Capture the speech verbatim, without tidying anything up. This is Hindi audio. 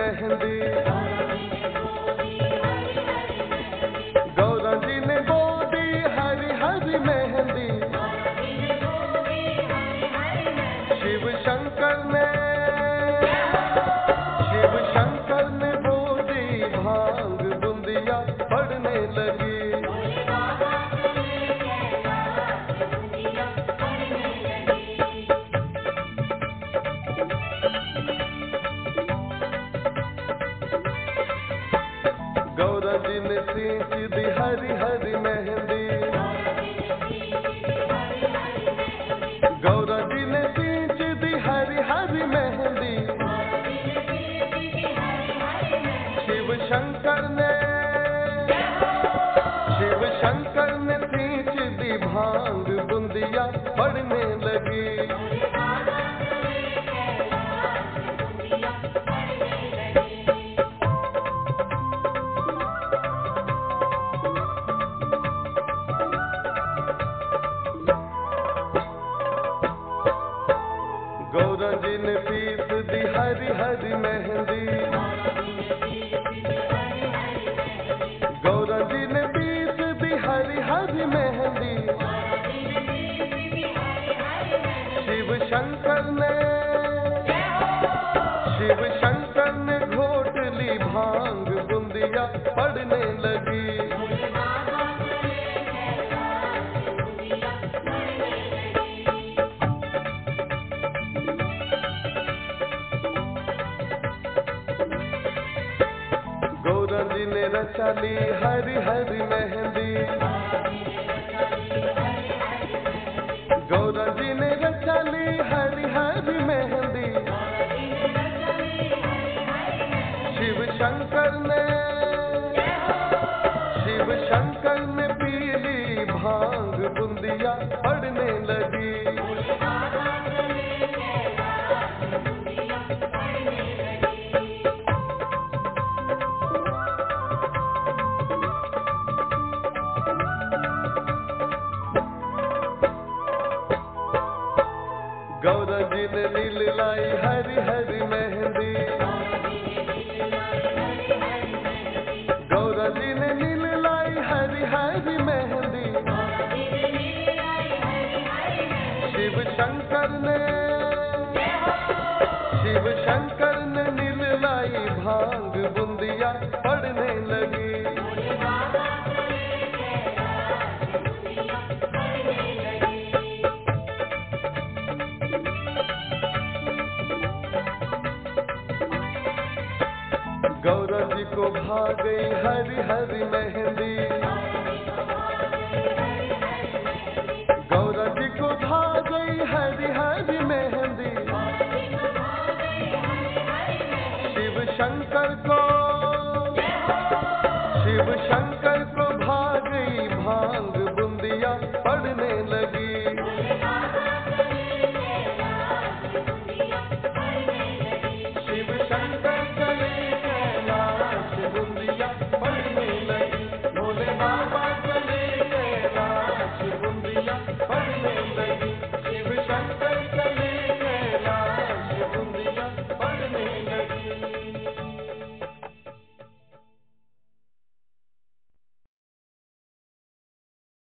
मेहंदी। गौरा जी ने गोदी हरी हरी मेहंदी। शिव शंकर ने शिव शंकर ने गोदी भांग बुंदिया पड़ने लगी। गौरा जी ने सींच दी हरी हरी मेहंदी। गौरा जी ने सींच दी हरी हरी मेहंदी। शिव शंकर ने शिव शंकर ने सींच दी भांग बुंदिया पड़ने लगी। गौरा जी ने पीस दी हरी हरी मेहंदी। गौरा जी ने पीस दी हरी हरी मेहंदी। शिव शंकर ने शिव शंकर ने घोट ली भांग बुंदिया पड़ने लगी। गौरा जी ने रचा ली हरी हरी मेहंदी। गौरा जी ने रचा ली हरी हरी मेहंदी। शिव शंकर ने शिव शंकर ने पीली भांग बुंदिया पड़ने लगी। गौरा जी ने नील लाई हरी हरी मेहंदी। गौरा जी ने नील लाई हरी हरी मेहंदी। शिव शंकर ने शिव शंकर ने नील लाई भांग बुंदिया पड़ने लगी। गौरा जी को भा गई हरी हरी मेहंदी।